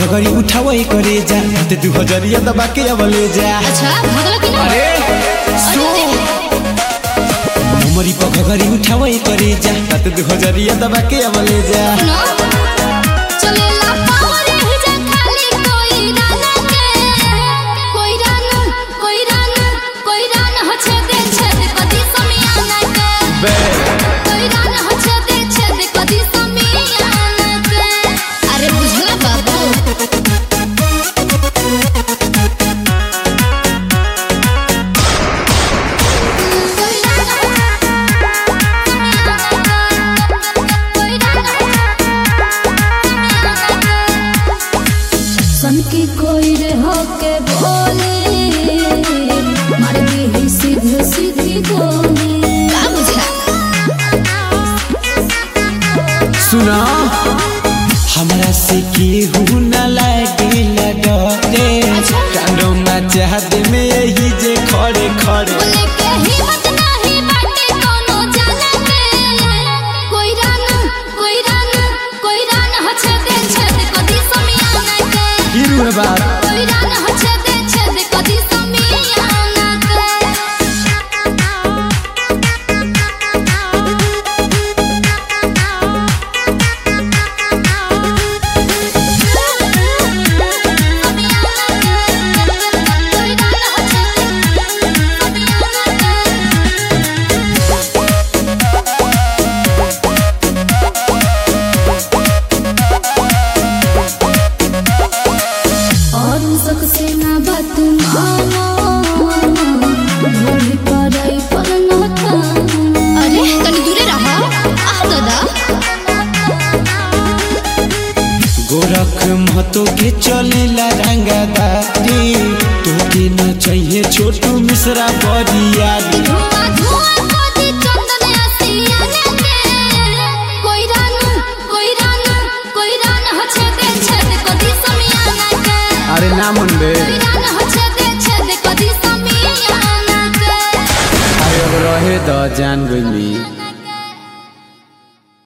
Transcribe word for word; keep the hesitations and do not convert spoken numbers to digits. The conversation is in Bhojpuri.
घगरी उठावई करे जा ते दू हजरिया दबा के अवले जा। अच्छा भगला कि ना? अरे सो मोमरी प घगरी उठावई करे जा ते दू हजरिया दबा के अवले जा। सुनो चलेला पावरे जा खाली कोई राना के कोई राना कोई राना कोई राना हो छेदे छेद कदी समियाना के बे कोई राना हो छेदे छेद कदी समियाना के। अरे बुझला बाबू की कोई रे होके बोले मार दी सीधे सीधी गोली। का बुझला सुना हमरा से केहू न लागे डरे कांडो में चाहत में यही जे खड़े खड़े बोले के हिम्मत नहीं बाटे कोनो जाने के कोई राना कोई राना कोई राना हो छेदे छेद कदी समियाना के गिरू बात कोई राना हो छेदे छेद कदी समियाना के। और सकसे ना बात मानो भोली पड़ाई पर न था। अरे तनी दूरे रहा आह दादा गोरख महतो के चलेला रंगदारी तो के न चाहिए छोटू मिश्रा बरियारी धुआं धुआं